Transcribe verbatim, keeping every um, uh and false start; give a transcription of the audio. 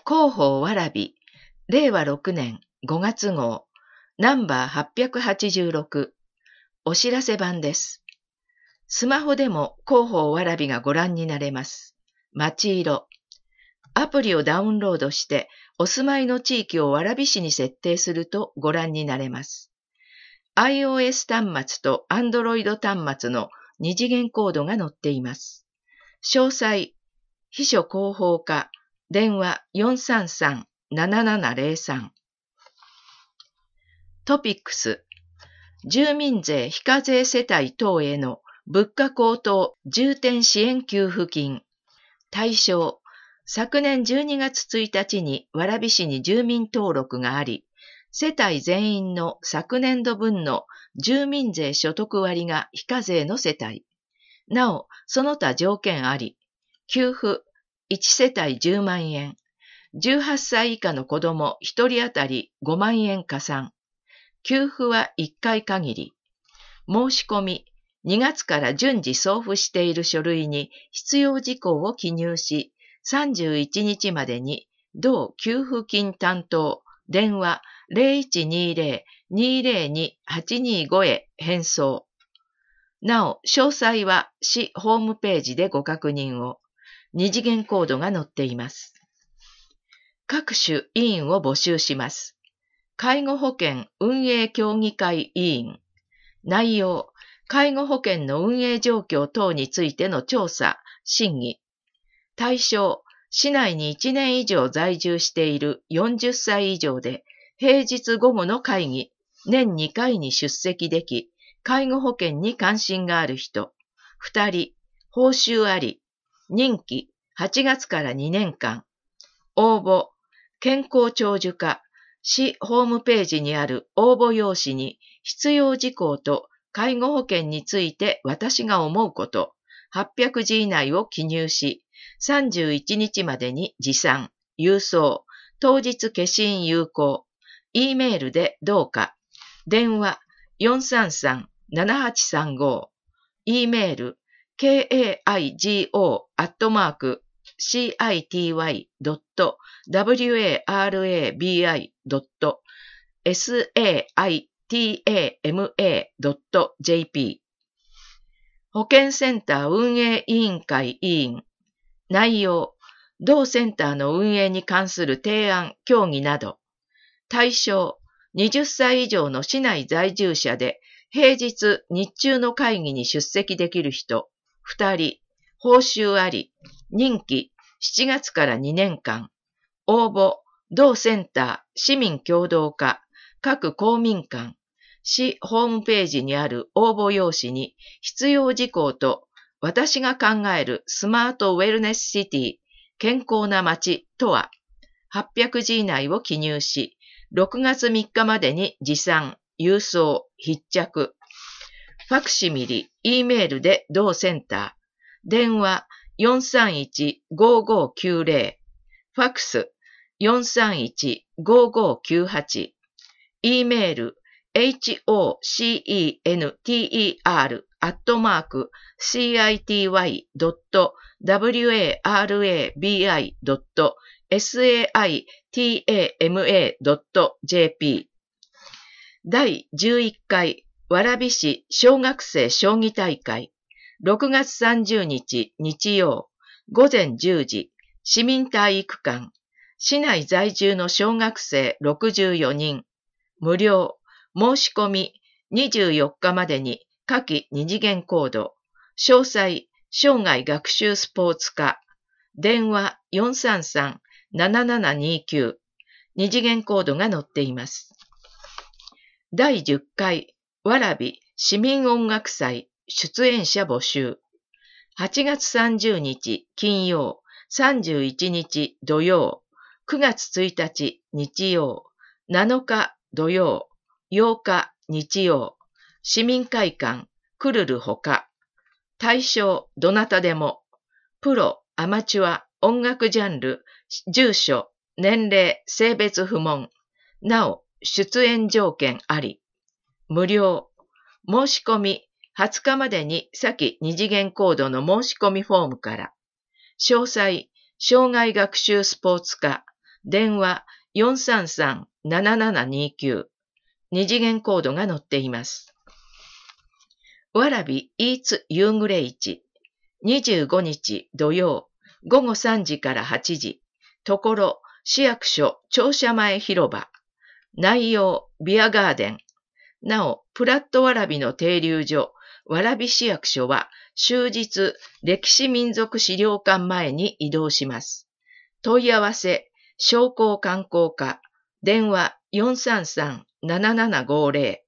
広報わらび、れいわろくねんごがつ号、ナンバーはっぴゃくはちじゅうろく、お知らせ版です。スマホでも広報わらびがご覧になれます。街色。アプリをダウンロードして、お住まいの地域を蕨市に設定するとご覧になれます。iOS 端末と Android 端末の二次元コードが載っています。詳細、秘書広報課、電話 よんさんさんななななぜろさん。トピックス。住民税非課税世帯等への物価高騰重点支援給付金。対象。昨年じゅうにがつついたちに蕨市に住民登録があり、世帯全員の昨年度分の住民税所得割が非課税の世帯。なお、その他条件あり、給付いちせたいじゅうまんえん、じゅうはっさい以下の子どもひとり当たりごまんえん加算。給付はいっかい限り。申し込み、にがつから順次送付している書類に必要事項を記入し、さんじゅういちにちまでに同給付金担当、電話 ゼロいちにゼロ にゼロに はちにご へ返送。なお、詳細は市ホームページでご確認を。二次元コードが載っています。各種委員を募集します。介護保険運営協議会委員。内容、介護保険の運営状況等についての調査、審議。対象、市内にいちねん以上在住しているよんじゅっさい以上で、平日午後の会議、年にかいに出席でき、介護保険に関心がある人。ふたり、報酬あり。任期、はちがつからにねんかん。応募、健康長寿課、市ホームページにある応募用紙に必要事項と介護保険について私が思うこと、はっぴゃくじ以内を記入し、さんじゅういちにちまでに持参、郵送、当日消印有効、E メールでどうか、電話 よんさんさんななはちさんご、E メール ケーエーアイジーオー アットマーク シーアイティーワイ ドット ダブリューエーアールエービーアイ ドット サータマ ドット ジェーピー。保健センター運営委員会委員。内容、同センターの運営に関する提案、協議など。対象、はたち以上の市内在住者で、平日日中の会議に出席できる人、ふたり、報酬あり、任期しちがつからにねんかん、応募、同センター、市民協働課、各公民館、市ホームページにある応募用紙に必要事項と、私が考えるスマートウェルネスシティ、健康な街とは、はっぴゃくじ以内を記入し、ろくがつみっかまでに持参、郵送、必着。ファクシミリ、E メールで同センター。電話 よんさんいちごごきゅうぜろ。ファクス よんさんいちごごきゅうはち。E メール ホコンティーアール アットマーク シーアイティーワイ ドット ダブリューエーアールエービーアイ ドット サイタマ ドット ジェーピー。だいじゅういっかい蕨市小学生将棋大会ろくがつさんじゅうにち日曜午前じゅうじ市民体育館市内在住の小学生ろくじゅうよにん無料申し込みにじゅうよっかまでに下記二次元コード詳細生涯学習スポーツ科電話 よんさんさんななななにきゅう 二次元コードが載っています。だいじゅっかい蕨市民音楽祭出演者募集。はちがつさんじゅうにち金曜、さんじゅういちにち土曜、くがつついたち日曜、なのか土曜、ようか日曜、市民会館クルルほか。対象どなたでも。プロ、アマチュア、音楽ジャンル、住所、年齢、性別不問。なお、出演条件あり。無料。申し込み、はつかまでに先二次元コードの申し込みフォームから。詳細、生涯学習スポーツ科、 電話 よんさんさんななななにきゅう、二次元コードが載っています。わらびイーツ夕暮れ市、にじゅうごにち土曜、ごごさんじからはちじ、ところ市役所庁舎前広場、内容ビアガーデン。なお、プラットわらびの停留所、わらび市役所は終日歴史民族資料館前に移動します。問い合わせ、商工観光課、電話 よんさんさんななななごぜろ